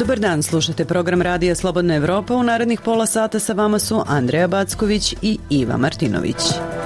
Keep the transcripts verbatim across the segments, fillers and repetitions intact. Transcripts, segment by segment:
Dobar dan, slušate program Radija Slobodna Evropa. U narednih pola sata sa vama su Andreja Backović i Iva Martinović.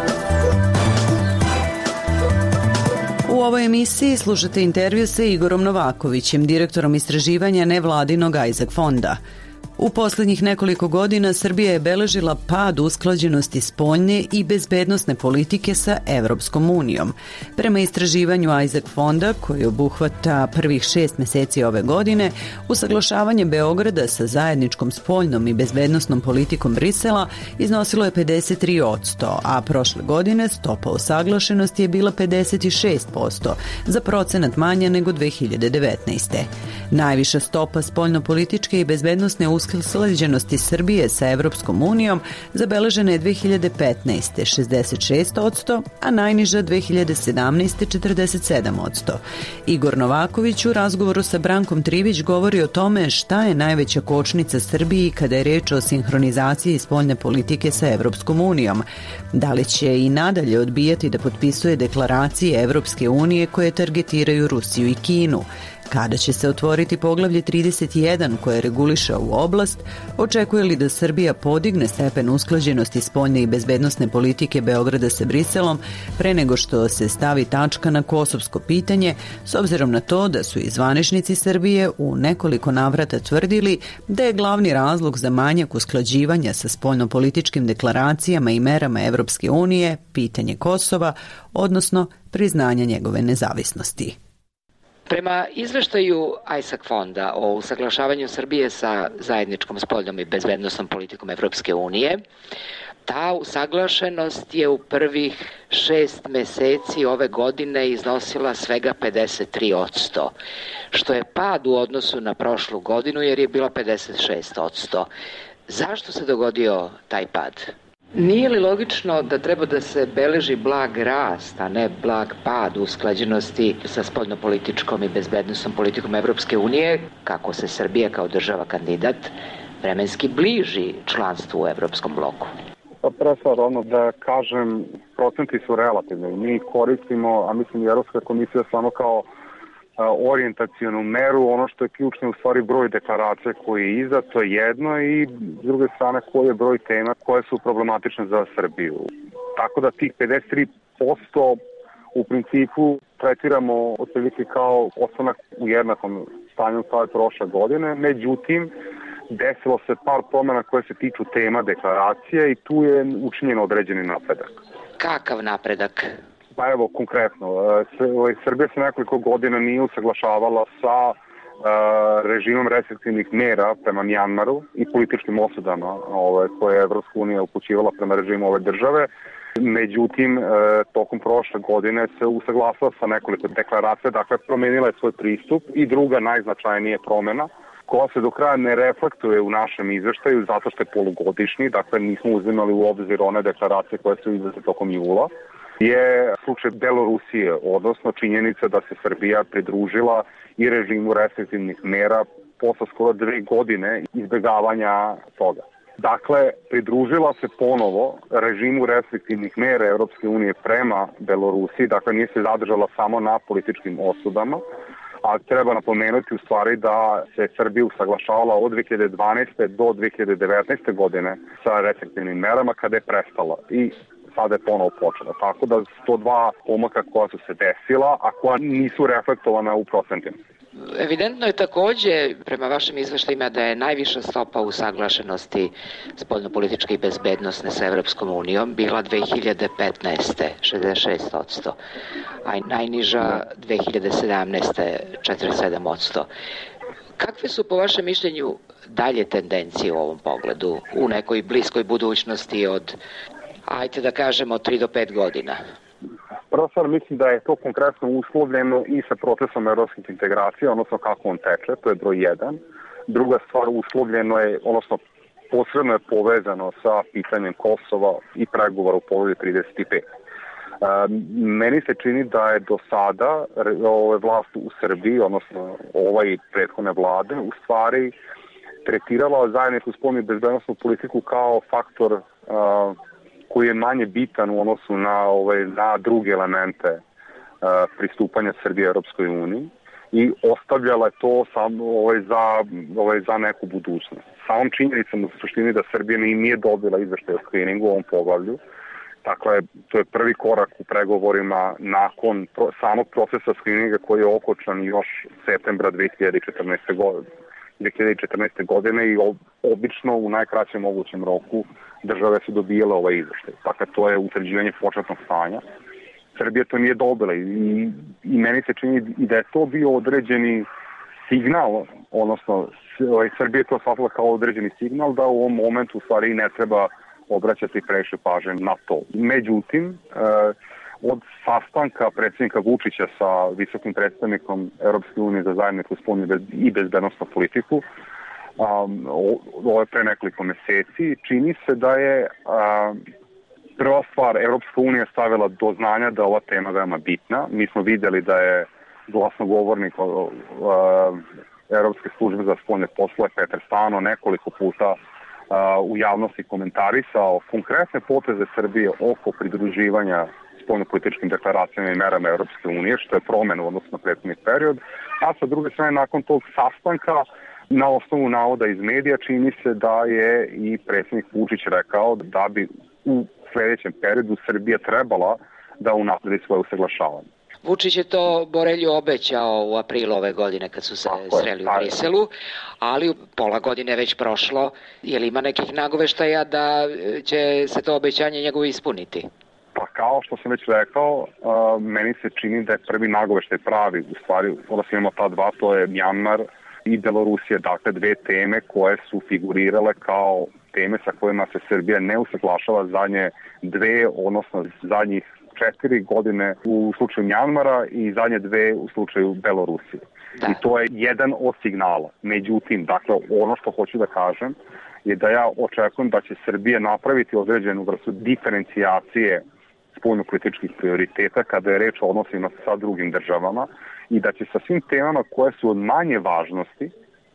U ovoj emisiji slušate intervju sa Igorom Novakovićem, direktorom istraživanja nevladinog Isaac fonda. U posljednjih nekoliko godina Srbija je beležila pad usklađenosti spoljne i bezbednosne politike sa Evropskom unijom. Prema istraživanju Isaac fonda, koji obuhvata prvih šest meseci ove godine, usaglašavanje Beograda sa zajedničkom spoljnom i bezbednosnom politikom Brisela iznosilo je pedeset tri posto, a prošle godine stopa usaglašenosti je bila pedeset šest posto, za procenat manja nego dve hiljade devetnaeste. Najviša stopa spoljnopolitičke i bezbednosne usklađenosti Srbije sa Evropskom unijom zabeležena je dve hiljade petnaeste. šezdeset šest posto, a najniža dve hiljade sedamnaeste. četrdeset sedam posto. Igor Novaković u razgovoru sa Brankom Trivić govori o tome šta je najveća kočnica Srbiji kada je reč o sinhronizaciji spoljne politike sa Evropskom unijom. Da li će i nadalje odbijati da potpisuje deklaracije Evropske unije koje targetiraju Rusiju i Kinu? Kada će se otvoriti poglavlje trideset jedan koje reguliše ovu oblast, očekuje li da Srbija podigne stepen usklađenosti spoljne i bezbednosne politike Beograda sa Briselom pre nego što se stavi tačka na kosovsko pitanje, s obzirom na to da su i zvaničnici Srbije u nekoliko navrata tvrdili da je glavni razlog za manjak usklađivanja sa spoljnopolitičkim deklaracijama i merama Evropske unije pitanje Kosova, odnosno priznanja njegove nezavisnosti. Prema izveštaju Isaac fonda o usaglašavanju Srbije sa zajedničkom spoljnom i bezbednosnom politikom Evropske unije, ta usaglašenost je u prvih šest meseci ove godine iznosila svega pedeset tri posto, što je pad u odnosu na prošlu godinu jer je bila pedeset šest posto. Zašto se dogodio taj pad? Nije li logično da treba da se beleži blag rast, a ne blag pad usklađenosti sa spoljnopolitičkom i bezbednosnom politikom Evropske unije, kako se Srbija kao država kandidat vremenski bliži članstvu u Evropskom bloku? Pa pre sad ono da kažem, procenti su relativni. Mi koristimo, a mislim i Evropska komisija samo kao orijentacionu meru, ono što je ključno u stvari broj deklaracija koji je iza, to je jedno, i s druge strane koji je broj tema koje su problematične za Srbiju. Tako da tih pedeset tri posto u principu tretiramo otprilike kao ostanak u jednakom stanju kao je prošle godine, međutim desilo se par promjena koje se tiču tema deklaracije i tu je učinjen određeni napredak. Kakav napredak? Pa evo, konkretno, Srbija se nekoliko godina nije usaglašavala sa režimom restriktivnih mera prema Mjanmaru i političkim osudama koje je Evropska unija upućivala prema režimu ove države. Međutim, tokom prošle godine se usaglasila sa nekoliko deklaracija, dakle promenila je svoj pristup. I druga najznačajnija promjena, koja se do kraja ne reflektuje u našem izveštaju zato što je polugodišnji, dakle nismo uzimali u obzir one deklaracije koje su izdate tokom jula, je slučaj Belorusije, odnosno činjenica da se Srbija pridružila i režimu restriktivnih mera posle skoro dve godine izbjegavanja toga. Dakle, pridružila se ponovo režimu restriktivnih mera Evropske unije prema Belorusiji, dakle nije se zadržala samo na političkim osudama, a treba napomenuti u stvari da se Srbija usaglašavala od dve hiljade dvanaeste do dve hiljade devetnaeste godine sa restriktivnim merama kada je prestala i sada je ponovo počela. Tako da su to dva pomaka koja su se desila, a koja nisu reflektovana u procentima. Evidentno je takođe, prema vašim izveštajima, da je najviša stopa usaglašenosti spoljnopolitičke i bezbednosne sa Evropskom unijom bila dve hiljade petnaeste. šezdeset šest posto, a najniža dve hiljade sedamnaeste. četrdeset sedam posto. Kakve su po vašem mišljenju dalje tendencije u ovom pogledu u nekoj bliskoj budućnosti od, ajte da kažemo, tri do pet godina? Prvo stvar, mislim da je to konkretno uslovljeno i sa procesom evropskih integracija, odnosno kako on teče, to je broj jedan. Druga stvar, uslovljeno je, odnosno posredno je povezano sa pitanjem Kosova i pregovora u poglavlju trideset pet. Meni se čini da je do sada ove vlast u Srbiji, odnosno ovaj prethodne vlade, u stvari tretirala zajedničku spoljnu i bezbednosnu politiku kao faktor uh, koji je manje bitan u odnosu na, ove, na druge elemente uh, pristupanja Srbije Europskoj uniji. i ostavljala je to samo ovaj, za, ovaj, za neku budućnost. Samom činjenicom u suštini da Srbija nije dobila izveštaj o skriningu u ovom poglavlju. Dakle, to je prvi korak u pregovorima nakon pro, samog procesa skrininga koji je okončan još septembra dve hiljade četrnaeste. godine. dve hiljade četrnaeste. godine i obično u najkraćem mogućem roku države su dobijele ovaj izveštaj. Dakle, to je utvrđivanje početnog stanja. Srbija to nije dobila i, i meni se čini i da je to bio određeni signal, odnosno ovaj, Srbija je to shvatila kao određeni signal da u ovom momentu u stvari ne treba obraćati previše pažnje na to. Međutim, od sastanka predsjednika Vučića sa visokim predstavnikom Europske unije za zajedničku spoljnu i bezbednosnu politiku, ovo je pre nekoliko meseci, čini se da je prva stvar Europska unija stavila do znanja da ova tema veoma bitna. Mi smo vidjeli da je glasnogovornik Europske službe za spoljne poslove Petar Stano nekoliko puta u javnosti komentarisao konkretne poteze Srbije oko pridruživanja spoljnopolitičkim deklaracijama i merama Europske unije, što je promena u odnosu na prethodni period, a sa druge strane nakon tog sastanka na osnovu navoda iz medija čini se da je i predsjednik Vučić rekao da bi u sljedećem periodu Srbija trebala da unapredi svoje usaglašavanje. Vučić je to Borelju obećao u aprilu ove godine kad su se sreli u Briselu, ali pola godine već prošlo. Je li ima nekih nagoveštaja da će se to obećanje njegovo ispuniti? Pa kao što sam već rekao, meni se čini da je prvi nagoveštaj pravi. U stvari, odnosno imamo ta dva, to je Mjanmar i Belorusija, dakle dve teme koje su figurirale kao teme sa kojima se Srbija ne usaglašava zadnje dve, odnosno zadnjih četiri godine u slučaju Mjanmara i zadnje dve u slučaju Belorusije. Da. I to je jedan od signala. Međutim, dakle, ono što hoću da kažem je da ja očekujem da će Srbija napraviti određenu vrstu diferencijacije spoljnopolitičkih prioriteta kada je reč o odnosima sa drugim državama i da će sa svim temama koje su od manje važnosti,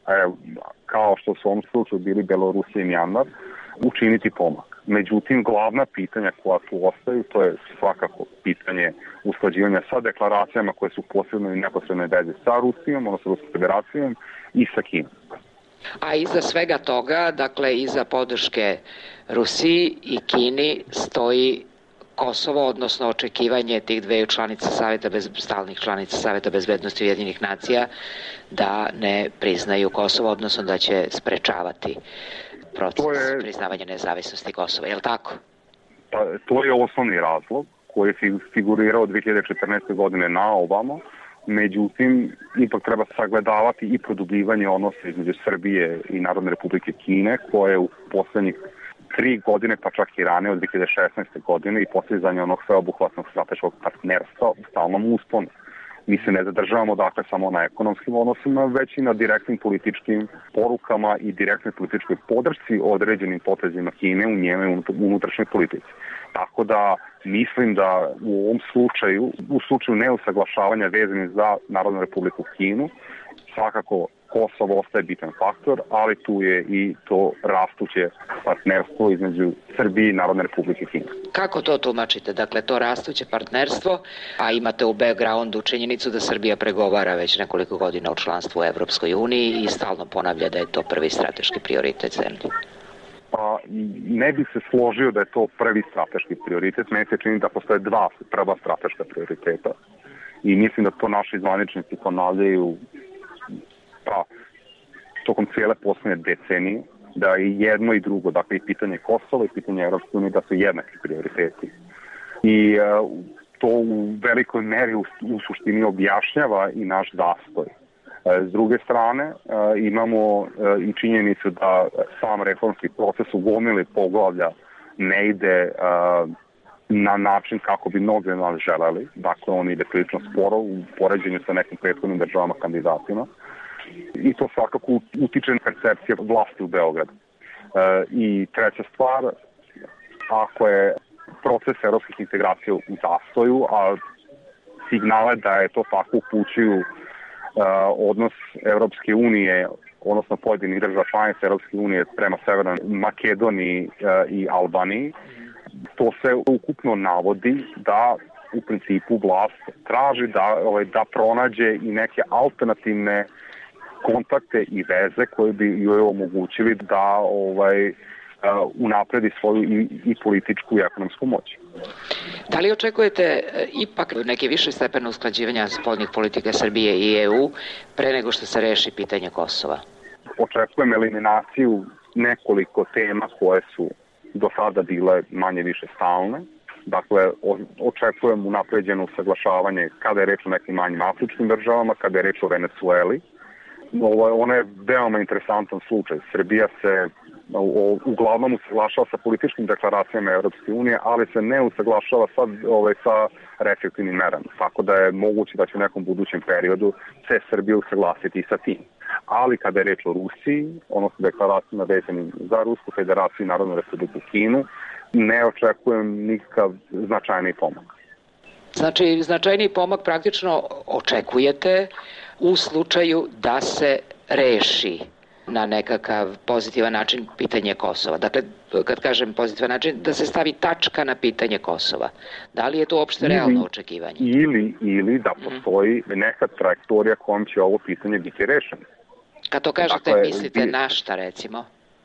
kao što su u ovom slučaju bili Belorusija i Mjanmar, učiniti pomak. Međutim, glavna pitanja koja tu ostaju, to je svakako pitanje usklađivanja sa deklaracijama koje su posebno i neposredne veze sa Rusijom, odnosno Ruskom federacijom i sa Kinom. A iza svega toga, dakle iza podrške Rusiji i Kini stoji Kosovo, odnosno očekivanje tih dveju članica Saveta bez, stalnih članica Saveta bezbednosti Ujedinjenih nacija da ne priznaju Kosovo, odnosno da će sprečavati proces je, priznavanja nezavisnosti Kosova. Je li tako? Pa, to je osnovni razlog koji je figurirao dve hiljade četrnaeste. godine na ovamo. Međutim, ipak treba sagledavati i produbljivanje odnosa između Srbije i Narodne republike Kine, koje u poslednjih tri godine, pa čak i ranije od dve hiljade šesnaeste. godine i postizanje onog sveobuhvatnog strateškog partnerstva u stalnom usponu. Mi se ne zadržavamo dakle samo na ekonomskim odnosima, već i na direktnim političkim porukama i direktnoj političkoj podršci određenim potezima Kine u njenoj unutrašnjoj politici. Tako da mislim da u ovom slučaju, u slučaju neusaglašavanja vezanih za Narodnu republiku Kinu, svakako Kosovo ostaje bitan faktor, ali tu je i to rastuće partnerstvo između Srbije i Narodne republike Kine. Kako to tumačite? Dakle, to rastuće partnerstvo, a imate u backgroundu činjenicu da Srbija pregovara već nekoliko godina o članstvu u Evropskoj uniji i stalno ponavlja da je to prvi strateški prioritet zemlje. Pa ne bih se složio da je to prvi strateški prioritet. Meni se čini da postoje dva prva strateška prioriteta i mislim da to naši zvaničnici ponavljaju pa tokom cijele posljednje decenije, da je jedno i drugo, dakle i pitanje Kosova i pitanje Evropske unije, da su jednaki prioriteti. I uh, to u velikoj meri u, u suštini objašnjava i naš zastoj. Uh, s druge strane, uh, imamo uh, i činjenicu da sam reformski proces u gomili poglavlja ne ide uh, na način kako bi mnogi nas želeli. Dakle, on ide prilično sporo u poređenju sa nekim prethodnim državama kandidatima. I to svakako utiče na percepcije vlasti u Beogradu. E, I treća stvar, ako je proces evropskih integracija u zastoju, a signale da je to tako upućuju e, odnos Evropske unije, odnosno pojedinih država članica Evropske unije prema Severnoj Makedoniji e, i Albaniji, to se ukupno navodi da u principu vlast traži da, ovaj, da pronađe i neke alternativne kontakte i veze koje bi joj omogućili da ovaj, unapredi svoju i, i političku i ekonomsku moć. Da li očekujete ipak neke više stepene usklađivanja spoljnih politika Srbije i E U pre nego što se reši pitanje Kosova? Očekujem eliminaciju nekoliko tema koje su do sada bile manje više stalne. Dakle, očekujem unapređeno usaglašavanje kada je reč o nekim manjim afričkim državama, kada je reč o Venecueli. Ovo, ono je veoma interesantan slučaj. Srbija se o, uglavnom usaglašava sa političkim deklaracijama Evropske unije, ali se ne usaglašava sad, ovaj, sa restriktivnim merama. Tako da je moguće da će u nekom budućem periodu se Srbija usaglasiti sa tim. Ali kada je reč o Rusiji, odnosno deklaracijama vezanim za Rusku federaciju i Narodnu republiku Kinu, ne očekujem nikakav značajni pomak. Znači, značajni pomak praktično očekujete u slučaju da se reši na nekakav pozitivan način pitanje Kosova. Dakle, kad kažem pozitivan način, da se stavi tačka na pitanje Kosova. Da li je to uopšte realno očekivanje? Ili, ili da postoji neka trajektorija kojom će ovo pitanje biti rešeno. Kad to kažete, dakle, mislite na šta, recimo?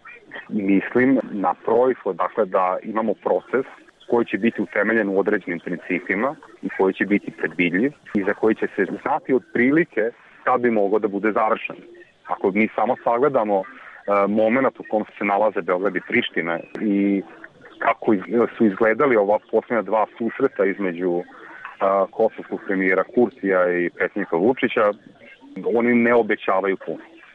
Mislim na proizvod, dakle da imamo proces koji će biti utemeljen u određenim principima i koji će biti predvidljiv i za koji će se znati otprilike kad bi mogao da bude završen. Ako mi samo sagledamo uh, moment u kom se nalaze Beograd i Priština i kako iz, su izgledali ova posljednja dva susreta između uh, kosovskog premijera Kurtija i predsjednika Vučića, oni ne obećavaju puno.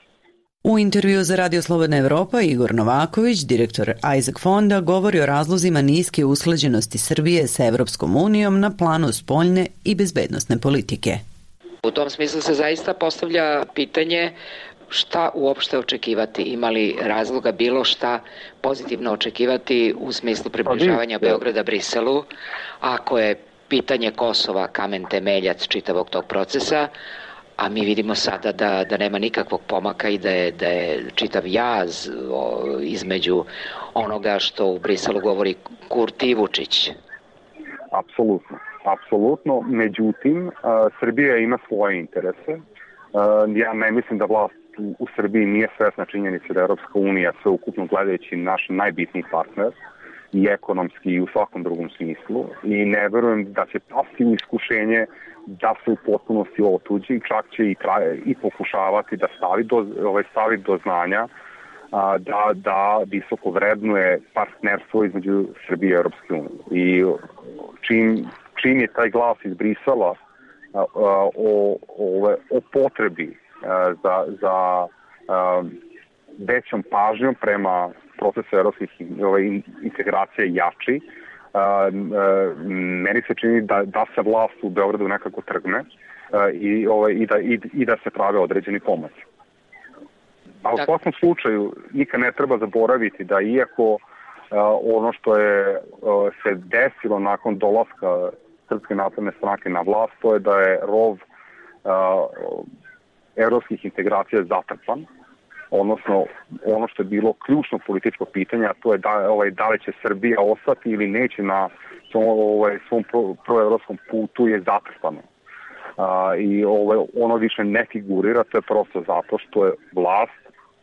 U intervju za Radio Slobodna Evropa Igor Novaković, direktor Isaac Fonda, govori o razlozima niske usklađenosti Srbije sa Evropskom unijom na planu spoljne i bezbednosne politike. U tom smislu se zaista postavlja pitanje šta uopšte očekivati, ima li razloga bilo šta pozitivno očekivati u smislu približavanja Beograda Briselu, ako je pitanje Kosova kamen temeljac čitavog tog procesa, a mi vidimo sada da, da nema nikakvog pomaka i da je, da je čitav jaz o, između onoga što u Briselu govori Kurti i Vučić. Apsolutno. Apsolutno, međutim, Srbija ima svoje interese. Ja ne mislim da vlast u Srbiji nije svesna činjenica da je Evropska unija sveukupno gledajući naš najbitniji partner i ekonomski i u svakom drugom smislu i ne verujem da će pasti u iskušenje da se u potpunosti otuđi, čak će i, traje, i pokušavati da stavi do, ovaj, stavi do znanja a, da, da visoko vrednuje partnerstvo između Srbije i Evropske unije. I čim, čim je taj glas iz Brisela a, a, o, o, o potrebi a, za, za a, većom pažnjom prema procesu evropskih ovaj, integracija jači, Uh, uh, meni se čini da, da se vlast u Beogradu nekako trgne uh, i, ovaj, i, da, i, i da se prave određeni pomaci. A u svakom slučaju nikad ne treba zaboraviti da iako uh, ono što je uh, se desilo nakon dolaska Srpske napredne stranke na vlast, to je da je rov uh, evropskih integracija zatrpan, odnosno ono što je bilo ključno političko pitanje, a to je da, ovaj, da li će Srbija ostati ili neće na svom, ovaj, svom pro, proevropskom putu je zatrpano. A, I ovaj, ono više ne figurira, to je prosto zato što je vlast,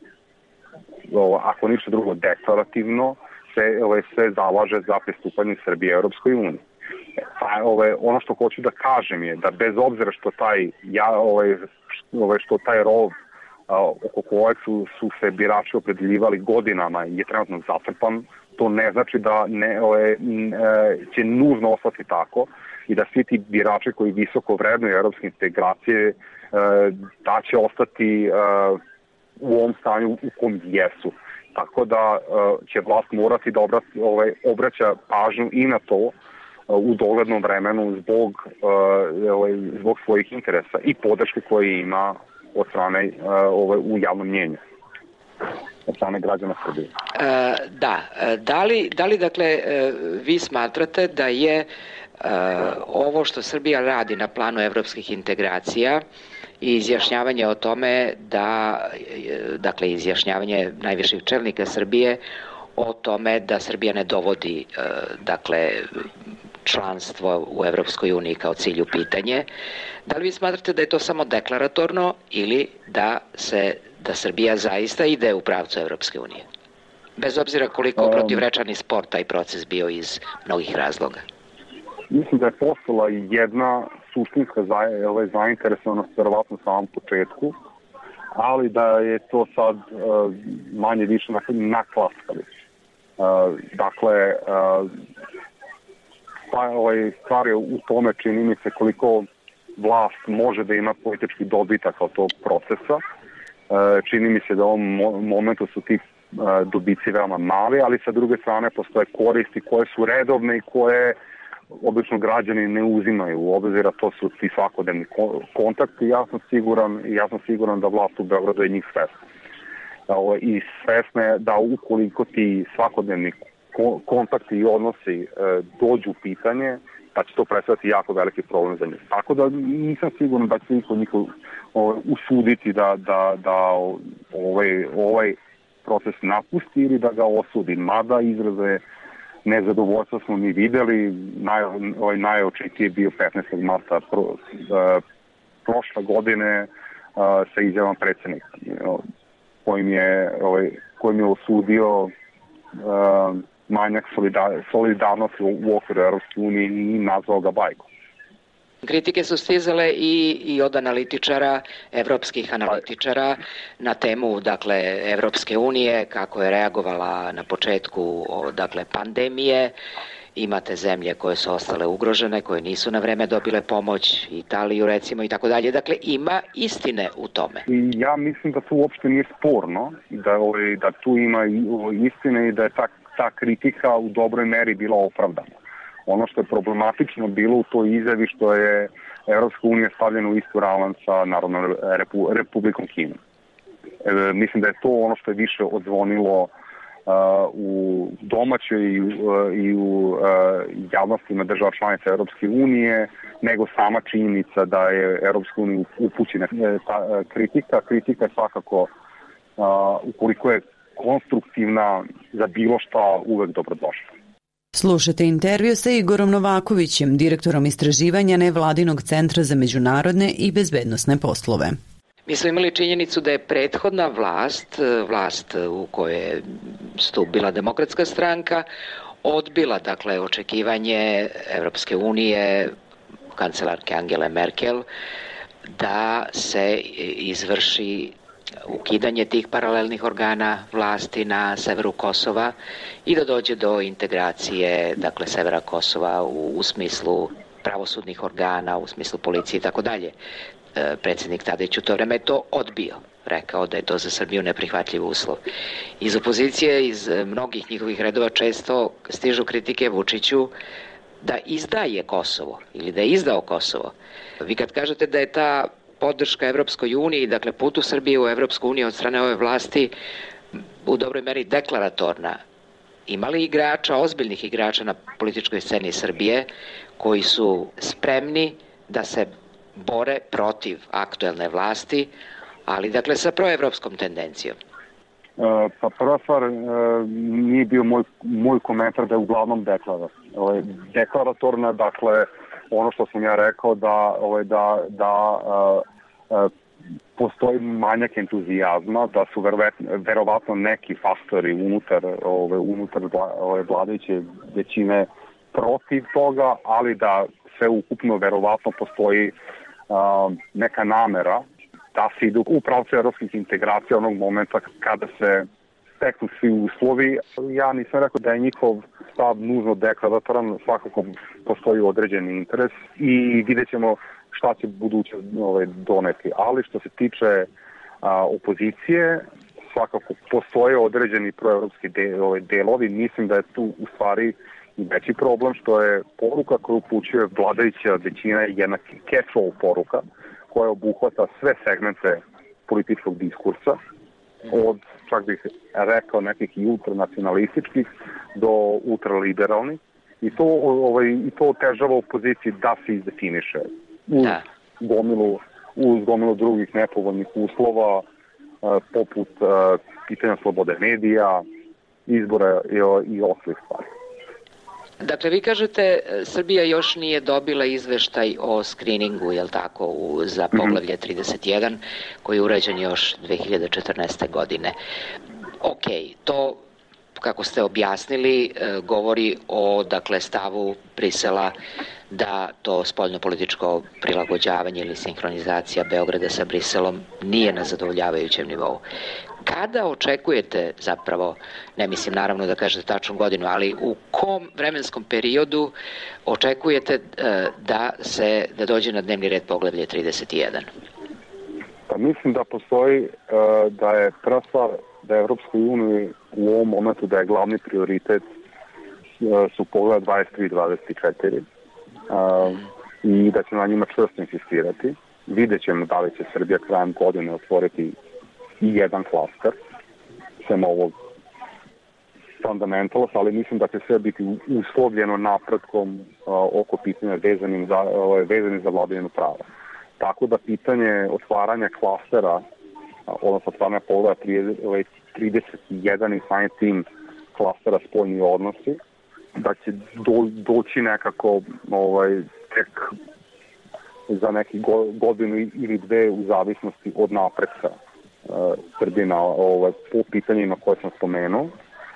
ovaj, ako ništa drugo deklarativno, se, ovaj, se zalaže za pristupanje Srbije Evropskoj uniji. Pa, ovaj, ono što hoću da kažem je da bez obzira što taj, ja, ovaj, ovaj, što taj rov oko kojeg su, su se birači opredeljivali godinama je trenutno zatrpan, to ne znači da ne, ove, će nužno ostati tako i da svi ti birači koji visoko vrednuju evropske integracije da će ostati u ovom stanju u kom jesu. Tako da će vlast morati da obrati, ovaj, obraća pažnju i na to u doglednom vremenu zbog, ovaj, zbog svojih interesa i podrške koje ima od strane uh, ovaj, u javnom mnjenju, od strane građana Srbije. E, da, da li, da li dakle vi smatrate da je e, ovo što Srbija radi na planu evropskih integracija i izjašnjavanje o tome da, dakle izjašnjavanje najviših čelnika Srbije o tome da Srbija ne dovodi, e, dakle, članstvo u Evropskoj uniji kao cilju pitanje. Da li vi smatrate da je to samo deklaratorno ili da se da Srbija zaista ide u pravcu Evropske unije? Bez obzira koliko protivrečan i spor taj proces bio iz mnogih razloga. Mislim da je postala jedna suštinska zainteresovanost verovatno na samom početku, ali da je to sad manje više naklaskali. Dakle, stvar je u tome, čini mi se, koliko vlast može da ima politički dobitak od tog procesa. Čini mi se da u ovom momentu su ti dobici veoma mali, ali sa druge strane postoje koristi koje su redovne i koje obično građani ne uzimaju u obzir, a to su ti svakodnevni kontakti. Ja sam siguran, ja sam siguran da vlast u Beogradu je njih svesna. I svesna je da ukoliko ti svakodnevni kontakti i odnosi dođu u pitanje, da će to predstavljati jako veliki problem za njih. Tako da nisam siguran da će niko njih usuditi da, da, da ovaj, ovaj proces napusti ili da ga osudi. Mada izraze nezadovoljstva smo mi videli, naj, ovaj najočitiji je bio petnaestog marta pro, uh, prošle godine uh, sa izjavom predsjednika, uh, kojim je, ovaj, kojim je osudio uh, manjak solidar, solidarnosti u, u okviru Evropske unije i nazvao ga bajkom. Kritike su stizale i, i od analitičara, evropskih analitičara, na temu, dakle, Evropske unije, kako je reagovala na početku, dakle, pandemije. Imate zemlje koje su ostale ugrožene, koje nisu na vreme dobile pomoć, Italiju recimo i tako dalje. Dakle, ima istine u tome. I ja mislim da to uopšte nije sporno, da, ovaj, da tu ima istine i da je ta, ta kritika u dobroj meri bila opravdana. Ono što je problematično bilo u toj izjavi što je Evropska unija stavljena u istu ravan sa Narodnom Repu, Republikom Kinom. E, mislim da je to ono što je više odzvonilo uh, u domaćoj i, uh, i u uh, javnostima država članica Evropske unije, nego sama činjenica da je Evropska unija upućena ta kritika. Kritika je svakako, uh, ukoliko je konstruktivna, za bilo šta uvek dobrodošla. Slušajte intervju sa Igorom Novakovićem, direktorom istraživanja Nevladinog centra za međunarodne i bezbednosne poslove. Mi smo imali činjenicu da je prethodna vlast, vlast u kojoj je stupila Demokratska stranka, odbila, dakle, očekivanje Evropske unije, kancelarke Angele Merkel, da se izvrši ukidanje tih paralelnih organa vlasti na severu Kosova i da dođe do integracije, dakle, severa Kosova u, u smislu pravosudnih organa, u smislu policije i tako dalje. Predsjednik Tadić u to vreme je to odbio, rekao da je to za Srbiju neprihvatljiv uslov. Iz opozicije, iz mnogih njihovih redova često stižu kritike Vučiću da izdaje Kosovo ili da je izdao Kosovo. Vi kad kažete da je ta podrška Evropskoj uniji, dakle putu Srbije u Evropsku uniju od strane ove vlasti u dobroj meri deklaratorna. Ima li igrača, ozbiljnih igrača na političkoj sceni Srbije koji su spremni da se bore protiv aktuelne vlasti, ali dakle sa proevropskom tendencijom? E, pa prva stvar, e, nije bio moj, moj komentar da je uglavnom deklaratorna. Deklaratorna, dakle, ono što sam ja rekao da, ovaj, da, da uh, uh, postoji manjak entuzijazma, da su verovatno neki faktori unutar, ovaj, unutar ovaj, vladajuće većine protiv toga, ali da sve ukupno verovatno postoji uh, neka namera da se ide u pravcu evropskih integracija onog momenta kada se steknu svi uslovi. Ja nisam rekao da je njihov stav nužno deklaratoran, svakako postoji određeni interes i vidjet ćemo šta će buduće ovaj, doneti. Ali što se tiče a, opozicije, svakako postoje određeni proevropski de, ovaj, delovi. Mislim da je tu u stvari i veći problem što je poruka koju upućuje vladajuća većina jedna catch-all poruka koja obuhvata sve segmente političkog diskursa, od, čak bih rekao, nekih i ultranacionalističkih do ultraliberalnih. I to, ovaj, i to otežava opoziciji da se izdefiniše uz gomilu, uz gomilu drugih nepovoljnih uslova, poput pitanja slobode medija, izbora i, i ostalih stvari. Dakle, vi kažete, Srbija još nije dobila izveštaj o skriningu, jel tako, u, za poglavlje trideset jedan, koji je urađen još dve hiljade četrnaeste. godine. Ok, to, kako ste objasnili, govori o, dakle, stavu Brisela da to spoljnopolitičko prilagođavanje ili sinhronizacija Beograda sa Briselom nije na zadovoljavajućem nivou. Kada očekujete, zapravo, ne mislim naravno da kažete tačnu godinu, ali u kom vremenskom periodu očekujete da se da dođe na dnevni red poglavlje trideset jedan? Pa mislim da postoji, da je prva stvar da je Evropskoj uniji u ovom momentu da je glavni prioritet su poglavlja dvadeset tri i dvadeset četiri i da će na njima čvrsto insistirati. Vidjet ćemo da li će Srbija krajem godine otvoriti i jedan klaster, sem ovog fundamentalos, ali mislim da će sve biti uslovljeno napretkom oko pitanja vezanim za, vezanim za vladavinu prava. Tako da pitanje otvaranja klastera, odnosno otvaranja poglavlja trideset jedan i samim tim klastera spoljni odnosi, da će do, doći nekako ovaj, tek za neki godinu ili dve u zavisnosti od napretka uh, Srbije ovaj, po pitanjima koje sam spomenuo,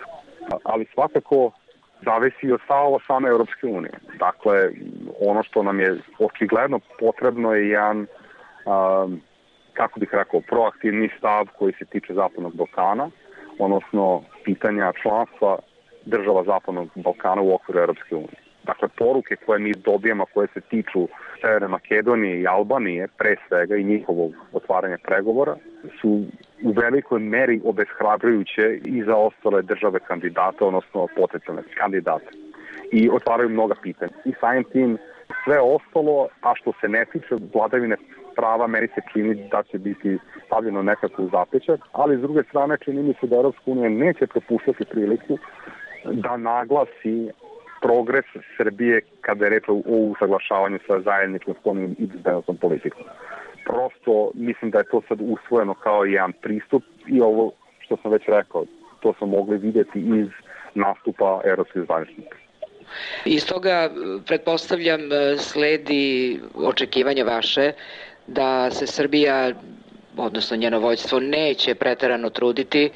ali svakako zavisi od stava same Europske unije. Dakle, ono što nam je očigledno potrebno je jedan, um, kako bih rekao, proaktivni stav koji se tiče Zapadnog Balkana, odnosno pitanja članstva država Zapadnog Balkana u okviru Europske unije. Dakle, poruke koje mi dobijemo, koje se tiču Severne Makedonije i Albanije, pre svega i njihovog otvaranja pregovora, su u velikoj meri obeshrabrujuće i za ostale države kandidata, odnosno potencijalne kandidate. I otvaraju mnoga pitanja. I samim tim sve ostalo, a što se ne tiče vladavine prava, meni se čini da će biti stavljeno nekako u zapečak, ali s druge strane čini mi se da Europska unija neće propuštati priliku da naglasi progres Srbije kada je reč o usaglašavanju sa zajedničkom spoljnom i bezbednosnom politikom. Prosto mislim da je to sad usvojeno kao jedan pristup i ovo što sam već rekao, to smo mogli vidjeti iz nastupa evropskih zvaničnika. Iz toga, pretpostavljam, sledi očekivanje vaše da se Srbija, odnosno njeno vođstvo, neće preterano truditi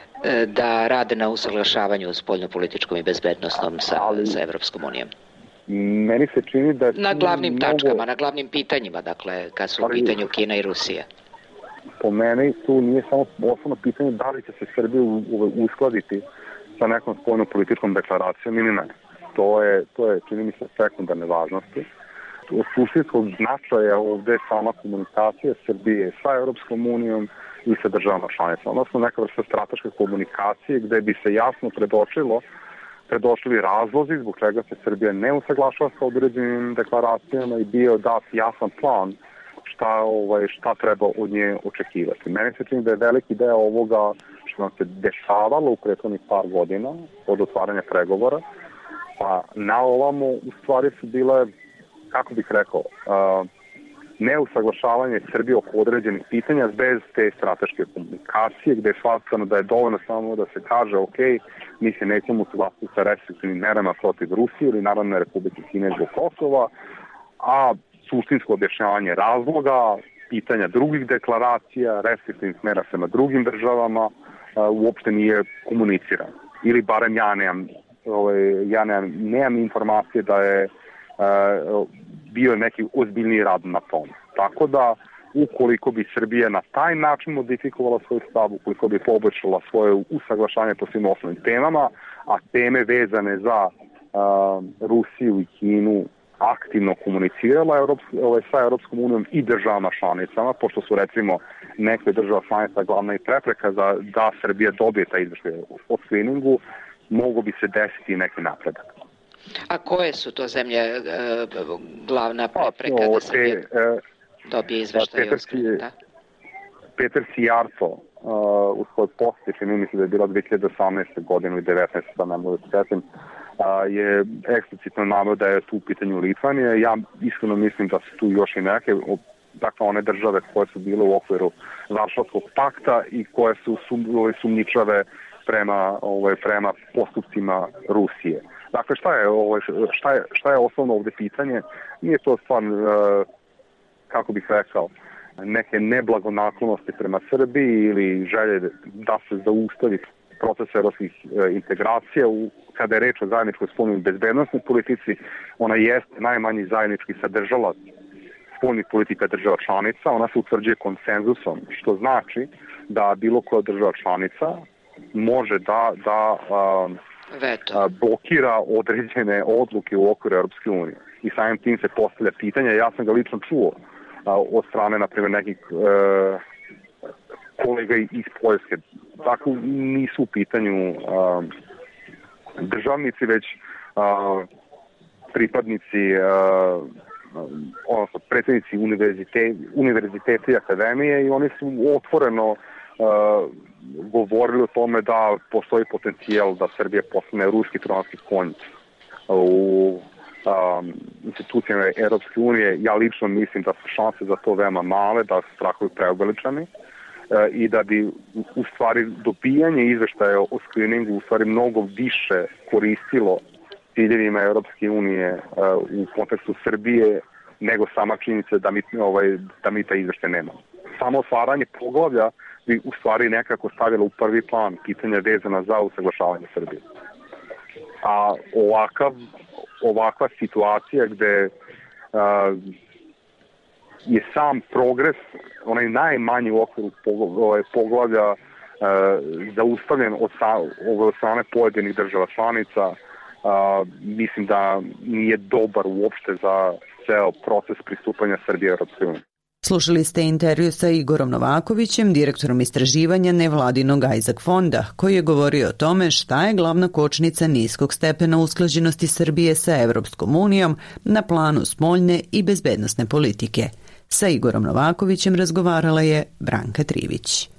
da rade na usaglašavanju spoljnopolitičkom i bezbednosnom sa, Ali, sa Evropskom unijom. Meni se čini da... Na glavnim mnogo... tačkama, na glavnim pitanjima, dakle, kad su u pitanju Kina i Rusija. Po meni tu nije samo osnovno pitanje da li će se Srbija uskladiti sa nekom spoljnopolitičkom deklaracijom ili ne. To je, to je čini mi se, sekundarne važnosti. Od suštinskog značaja ovde je sama komunikacija Srbije sa Evropskom unijom i sa državama članicama, odnosno neka vrsta strateške komunikacije gde bi se jasno predočilo, predošli razlozi zbog čega se Srbija ne usaglašava sa određenim deklaracijama i bio dat jasan plan šta, ovaj, šta treba od nje očekivati. Meni se čini da je veliki deo ovoga što nam se dešavalo u prethodnih par godina od otvaranja pregovora, pa na ovamo u stvari su bile, kako bih rekao, uh, neusaglašavanje Srbije oko određenih pitanja bez te strateške komunikacije, gde je shvatano da je dovoljno samo da se kaže ok, mi se nećemo usaglasiti sa restriktivnim merama protiv Rusije ili Narodne Republike Kine zbog Kosova, a suštinsko objašnjavanje razloga, pitanja drugih deklaracija, restriktivnih mera prema drugim državama uopšte nije komunicirano. Ili barem ja nemam, ovaj, ja nemam, nemam informacije da je bio neki ozbiljniji rad na tom. Tako da, ukoliko bi Srbija na taj način modifikovala svoj stav, ukoliko bi poboljšala svoje usaglašanje po svim osnovnim temama, a teme vezane za uh, Rusiju i Kinu aktivno komunicirala Evropsk, ovaj, sa Evropskom unijom i državama članicama, pošto su recimo neke država članica glavna i prepreka za da Srbija dobije taj izveštaj o screeningu, mogo bi se desiti neki napredak. A koje su to zemlje e, glavna prepreka pa, da se e, dobije izveštaj o screeningu? Peter Sijarto uh, u svoj posti, čini mi se da je bila dve hiljade osamnaeste. godine i devetnaeste. da ne mogu da se setim, uh, je eksplicitno naveo da je tu u pitanju Litvanija. Ja iskreno mislim da su tu još i neke, dakle one države koje su bile u okviru Varšavskog pakta i koje su sum, sumnjičave prema, ovaj, prema postupcima Rusije. Dakle, šta je, ovo, šta je, šta je osnovno ovde pitanje? Nije to stvar, kako bih rekao, neke neblagonaklonosti prema Srbiji ili želje da se zaustavi proces evropskih integracija. U, kada je reč o zajedničkoj spoljnoj bezbednostnoj politici, ona jeste najmanji zajednički sadržalac spoljnih politika država članica. Ona se utvrđuje konsenzusom, što znači da bilo koja država članica može da, da a, a, blokira određene odluke u okviru Europske unije. I samim tim se postavlja pitanje, ja sam ga lično čuo a, od strane, na primjer, nekih a, kolega iz Poljske. Dakle, nisu u pitanju a, državnici, već a, pripadnici, a, odnosno predsednici univerzite, univerziteta i akademije, i oni su otvoreno a, govorili o tome da postoji potencijal da Srbija postane ruski trojanski konj u a, institucijama Europske unije. Ja lično mislim da su šanse za to veoma male, da su strahovi preobeličani i da bi u stvari dobijanje izveštaja o skriningu u stvari mnogo više koristilo ciljevima Europske unije u kontekstu Srbije nego sama činjenica da mi, ovaj, da mi taj izveštaj nemamo. Samo otvaranje poglavlja bi u stvari nekako stavilo u prvi plan pitanja vezana za usaglašavanje Srbije. A ovakav, ovakva situacija gde a, je sam progres, onaj najmanji u okviru poglavlja, e, zaustavljen od, od strane pojedinih država članica, e, mislim da nije dobar uopšte za ceo proces pristupanja Srbije Europske unije. Slušali ste intervju sa Igorom Novakovićem, direktorom istraživanja nevladinog Isaac fonda, koji je govorio o tome šta je glavna kočnica niskog stepena usklađenosti Srbije sa Evropskom unijom na planu spoljne i bezbednosne politike. Sa Igorom Novakovićem razgovarala je Branka Trivić.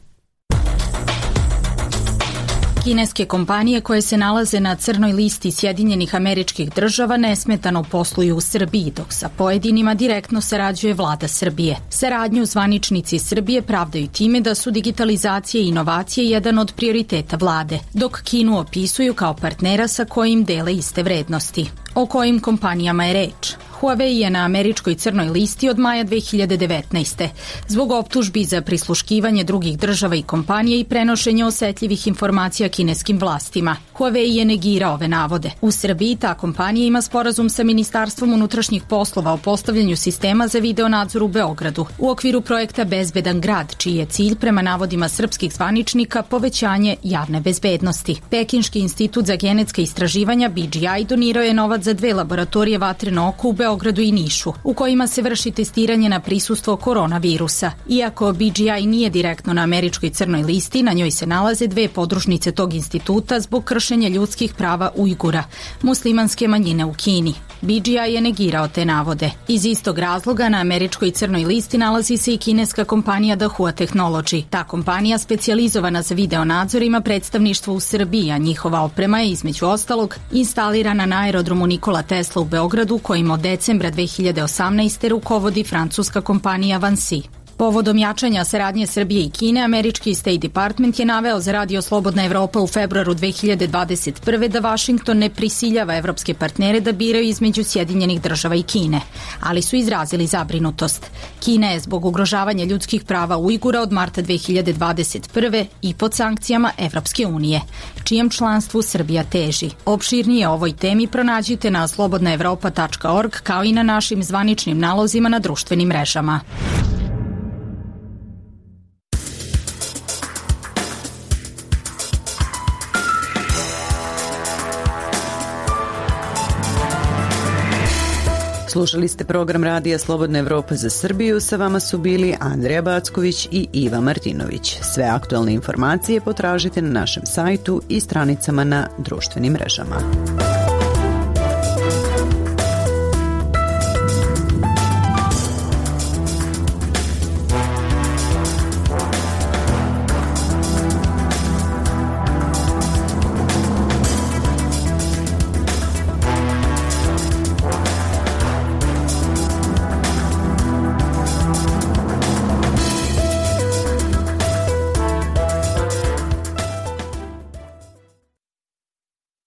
Kineske kompanije koje se nalaze na crnoj listi Sjedinjenih Američkih Država nesmetano posluju u Srbiji, dok sa pojedinima direktno sarađuje vlada Srbije. Saradnju zvaničnici Srbije pravdaju time da su digitalizacija i inovacije jedan od prioriteta vlade, dok Kinu opisuju kao partnera sa kojim dele iste vrednosti. O kojim kompanijama je reč? Huawei je na američkoj crnoj listi od maja dve hiljade devetnaeste. Zbog optužbi za prisluškivanje drugih država i kompanija i prenošenje osetljivih informacija kineskim vlastima. Huawei je negirao ove navode. U Srbiji ta kompanija ima sporazum sa Ministarstvom unutrašnjih poslova o postavljanju sistema za videonadzor u Beogradu u okviru projekta Bezbedan grad, čiji je cilj prema navodima srpskih zvaničnika povećanje javne bezbednosti. Pekinški institut za genetska istraživanja B G I donirao je novac za dve laboratorije Vatreno oko u Beogradu i Nišu, u kojima se vrši testiranje na prisustvo koronavirusa. Iako B G I nije direktno na američkoj crnoj listi, na njoj se nalaze dve podružnice tog instituta zbog kršenja ljudskih prava Ujgura, muslimanske manjine u Kini. B G I je negirao te navode. Iz istog razloga na američkoj crnoj listi nalazi se i kineska kompanija Dahua Technology. Ta kompanija, specijalizovana za videonadzor, ima predstavništvo u Srbiji, a njihova oprema je između ostalog instalirana na aerodromu Nikola Tesla u Beogradu, kojim od decembra dve hiljade osamnaeste rukovodi francuska kompanija Vansi. Povodom jačanja saradnje Srbije i Kine, američki State Department je naveo za Radio Slobodna Evropa u februaru dve hiljade dvadeset prve da Vašington ne prisiljava evropske partnere da biraju između Sjedinjenih Država i Kine, ali su izrazili zabrinutost. Kina je zbog ugrožavanja ljudskih prava Ujgura od marta dve hiljade dvadeset prve i pod sankcijama Evropske unije, čijem članstvu Srbija teži. Opširnije o ovoj temi pronađite na slobodna evropa tačka org kao i na našim zvaničnim nalozima na društvenim mrežama. Slušali ste program Radija Slobodna Evropa za Srbiju, sa vama su bili Andreja Backović i Iva Martinović. Sve aktualne informacije potražite na našem sajtu i stranicama na društvenim mrežama.